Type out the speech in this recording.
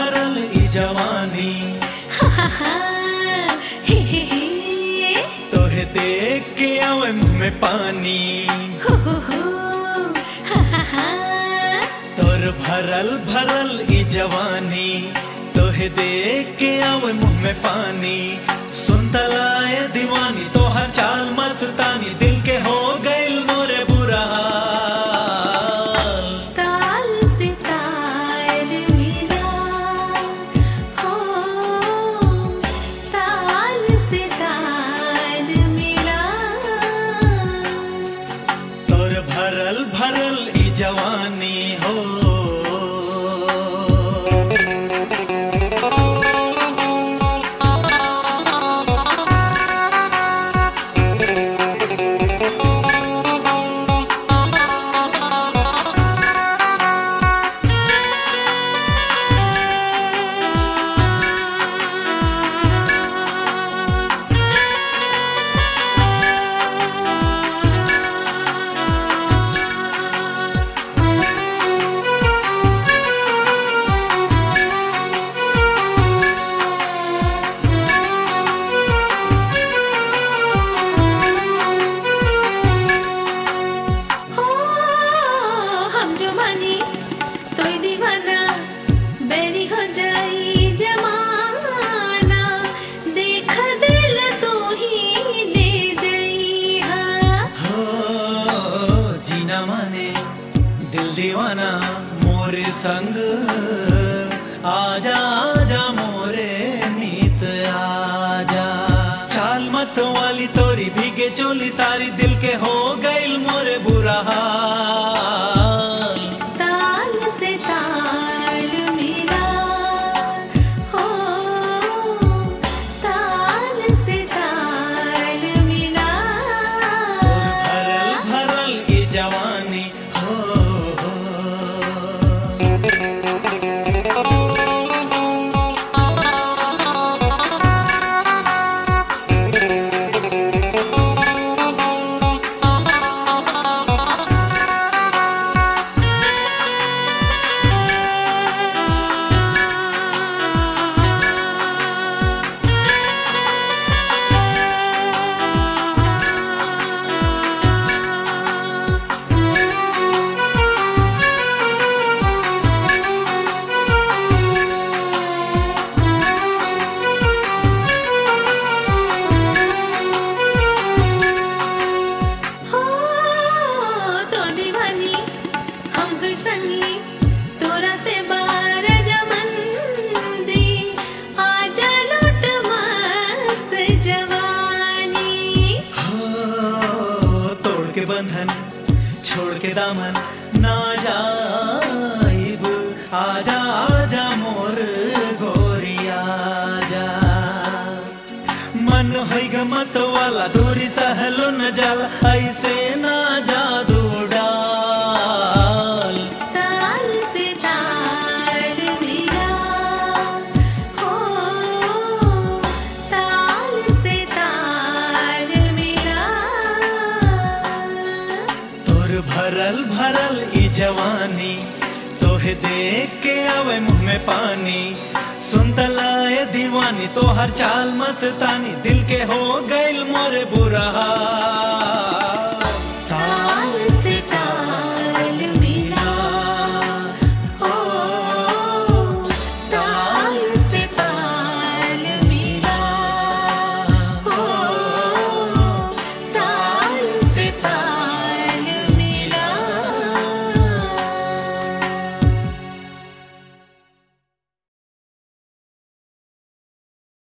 भरल ई जवानी। तोहे देख के आवे मुँह में पानी। तोर भरल भरल ई जवानी, तोहे देख के आवे मुँह में पानी। सुनतलाए दीवानी तोहर चाल मस्तानी, दिल के हो गइल मोरे बुरा हाल। ताल से ताल मिला हो, ताल से ताल मिला। तोर भरल भरल ई जवानी हो। दिल दीवाना मोरे संग आजा आजा मोरे मीत आजा। चाल मत वाली तोरी भीगे चोली सारी, दिल के हो गइल मोरे बुरा हाल। ताल से ताल मिला हो, ताल से ताल मिला। भरल भरल ई जवानी हो। संगी तोरा से बार जमन दी, आजा लौट मस्त जवानी। हो तोड़ के बंधन छोड़ के दामन ना जाइब, आजा आजा मोर गोरिया आजा। मन होई गमत वाला दूरी सहलो न जाला, ऐसे ना जादू डाल। ताल से ताल मिला हो, ताल से ताल मिला। तोर भरल भरल ई जवानी, तोहे देख के आवे मुँह में पानी। सुनतलाए दीवानी तोहर चाल मस्तानी, दिल के हो गइल मोरे बुरा हाल।